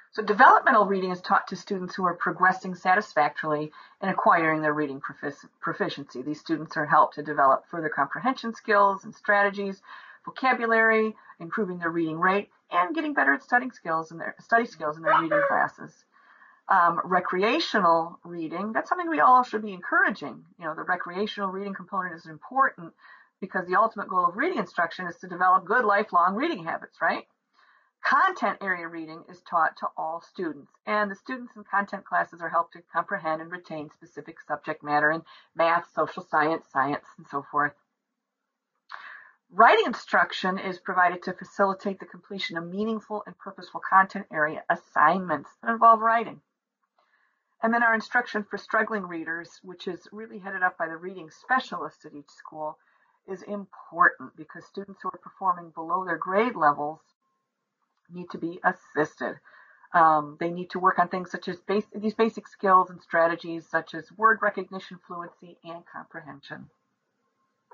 So developmental reading is taught to students who are progressing satisfactorily in acquiring their reading proficiency. These students are helped to develop further comprehension skills and strategies, vocabulary, improving their reading rate, and getting better at study skills in their reading classes. Recreational reading, that's something we all should be encouraging. The recreational reading component is important because the ultimate goal of reading instruction is to develop good lifelong reading habits, right? Content area reading is taught to all students, and the students in content classes are helped to comprehend and retain specific subject matter in math, social science, and so forth. Writing instruction is provided to facilitate the completion of meaningful and purposeful content area assignments that involve writing. And then our instruction for struggling readers, which is really headed up by the reading specialist at each school, is important because students who are performing below their grade levels need to be assisted. They need to work on things such as these basic skills and strategies such as word recognition, fluency, and comprehension.